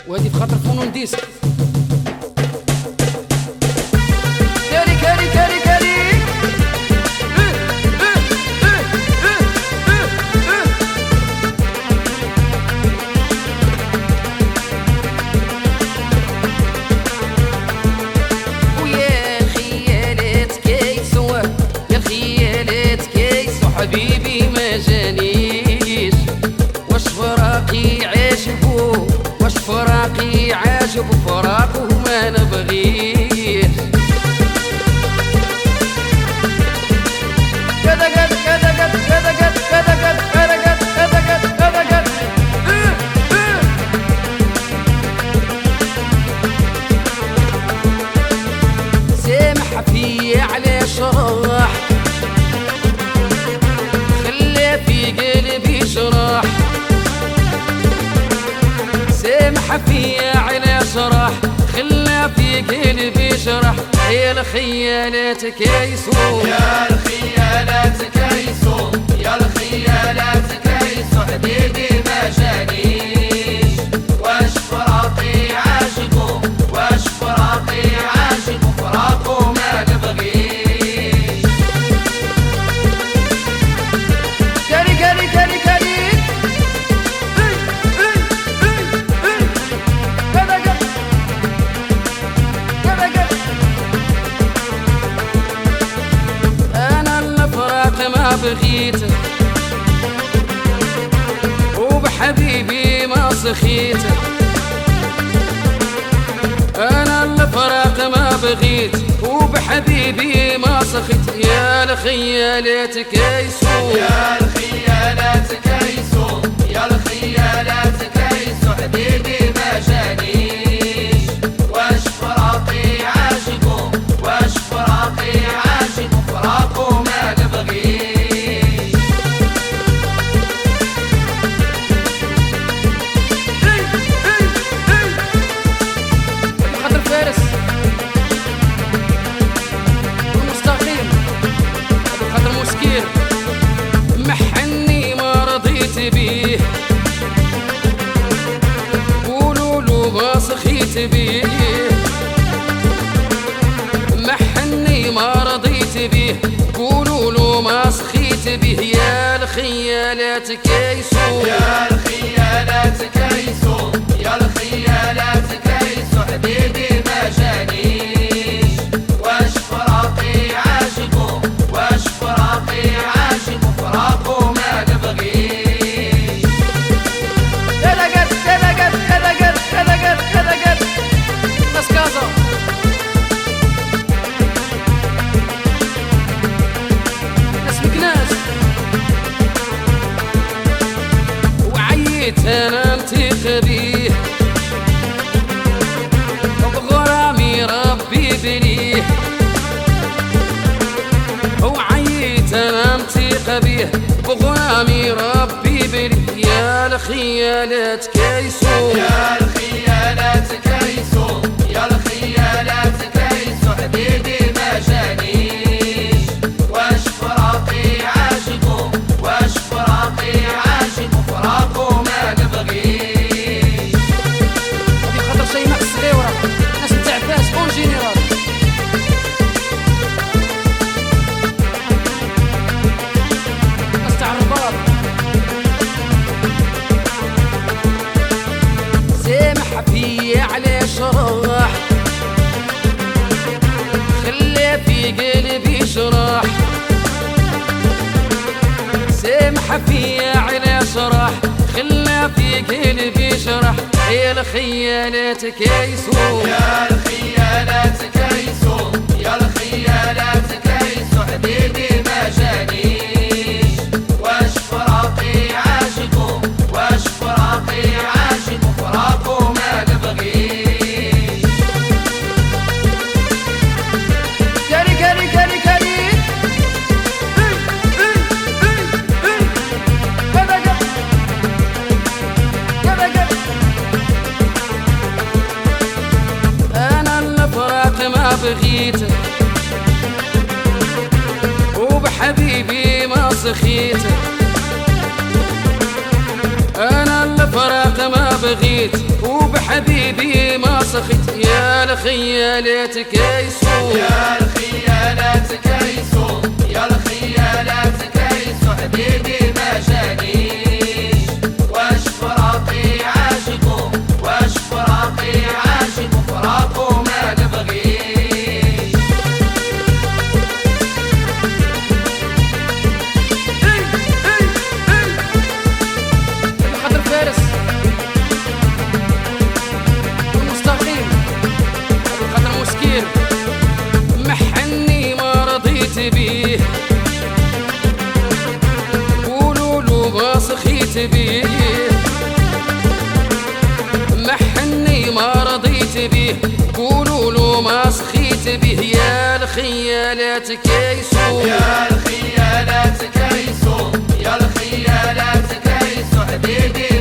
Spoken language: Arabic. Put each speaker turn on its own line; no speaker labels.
وهذه في خاطر فنون ديسك. كاري كاري كاري كاري ويا الخيالات كيسو، يا الخيالات كيسو حبيبي ما جانيش، واش فراقي عاشقو، واش فراقي عاشق فراقه ما نبغيش. كذا قد كذا قد كذا قد كذا قد كذا قد كذا قد كذا قد سامح فيا على شراح، خلى في قلبي شراح، سامح فيا على شراح، خلى في قلبي شرح. يا الخيالات كيسو،
يا الخيالات كيسو، يا الخيالات كيسو حبيبي ما جانيش، واش فراقي عاشقو، واش فراقي عاشقو فراقو ما نبغيش.
كاري كاري كاري كاري كذا قد كذا قد أنا الفراق ما بغيت، وبحبيبي ما سخيت، أنا الفراق ما بغيت، وبحبيبي ما سخيت. يا الخيالات كيسو،
يا الخيالات كيسو، يا الخيالات كيسو حبيبي ما جانيش، واش فراقي عاشقو، واش فراقي عاشقو فراقو ما نبغيش.
خاطر فارس والمستقيم، خاطر مسكين محني ما رضيت بيه، قولوا له ما سخيت بيه، محني ما رضيت بيه، قولوا له ما سخيت بيه. يا الخيالات كيسو،
يا الخيالات كيسو، يا الخيالات كيسو حبيبي ما جانيش، واش فراقي عاشقو، واش فراقي عاشقو فراقو ما نبغيش.
كذا قد كذا قد كذا قد كذا قد كذا قد ناس كازا ناس مكناس. وعيت انا انتخ بيه، وبغرامي ربي بليه، وعيت انا انتخ بيه، بغرامي ربي بليه. يا الخيالات كيسو،
يا الخيالات كيسو، يا الخيالات كيسو حبيبي ما جانيش، واش فراقي عاشقو، واش فراقي عاشقو فراقو ما نبغيش.
هذه خاطر شي مع الصغيورة ناس نتاع باس اون جينيرال. ناس تاع الرباط سامح فيا على شراح، خلى في قلبي شراح، سامح فيا على شراح، خلى في قلبي شرح. يا الخيالات كيسو،
يا الخيالات كيسو، يا الخيالات كيسو حبيبي ما جانيش، واش فراقي عاشقو، واش فراقي عاشقو فراقو ما نبغيش.
كاري كاري كاري كاري كذا قد كذا قد أنا الفراق ما بغيت، وبحبيبي ما سخيت، أنا الفراق ما بغيت، وبحبيبي الخيالات كيسو
يا الخيالات كيسو يا الخيالات كيسو حبيبي ما جانيش واش فراقي عاشقو واش فراقي عاشقو فراقو ما نبغيش
خاطر فارس المستقيم خاطر مسكين محني ما رضيت بيه قولوا له ما سخيت بيه محني ما رضيت بيه قولوا له ما سخيت بيه يا الخيالات كيسو
يا الخيالات كيسو يا الخيالات كيسو حبيبي